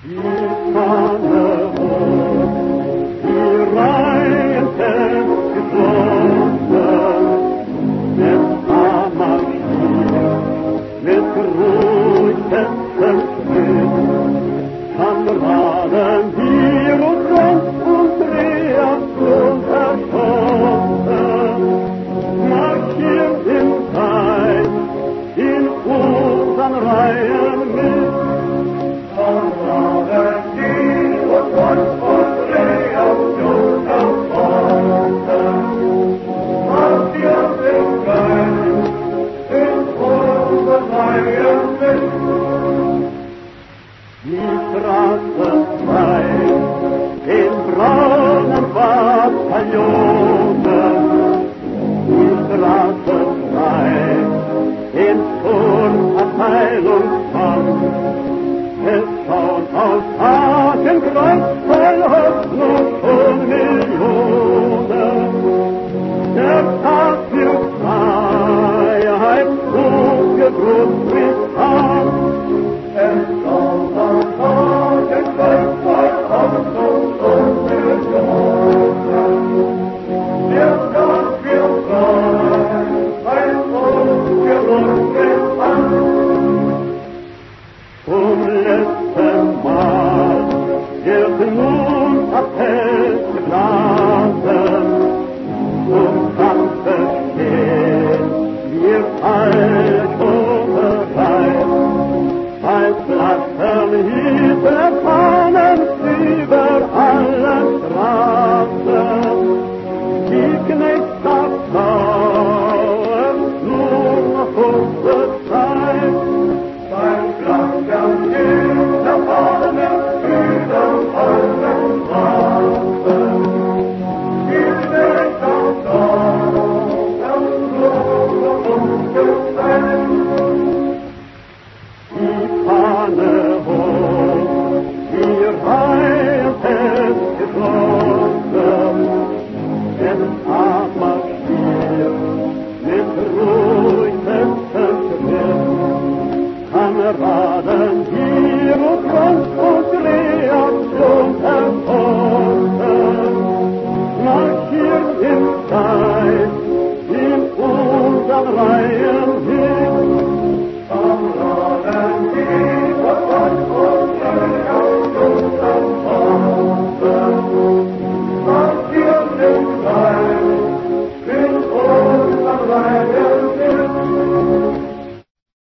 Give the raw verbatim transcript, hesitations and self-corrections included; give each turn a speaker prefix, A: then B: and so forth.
A: Die Fahne hoch, die Reihen fest geschlossen, es war marschiert mit ruhig festem Schritt. Kameraden hier und sonst und Reaktion erschossen, marschiert im Kreis in unseren Reihen mit. Kameraden hier und sonst und Reaktion erschossen, marschiert im Kreis in unseren Reihen mit. Die Straße frei, den braunen Bataillonen, die Straße frei, den Turnabteilungsmann. Es schaut aus Hakenkreuz voll Hoffnung und Millionen. Der Tag für Freiheit, hochgebrust mit Arm. Es schaut aus Hakenkreuz voll Hoffnung und Millionen. Der Tag für Freiheit, hochgebrust mit Arm. Zum letzten Mal wird nun Appell geblasen, zum Kampfe stehen wir alle schon bereit. Als Flaschen Hitler Fahnen über allen Straßen, die Knechtschaft dauert nur noch unsere Zeit. Beim Flaschen Hitler Fahnen über allen Straßen, die Knechtschaft dauert nur noch unsere Zeit. Die Fahne hoch, die Reihen fest geschlossen, es abmarschiert mit ruhig festem Schritt. Kameraden hier und sonst und Reaktion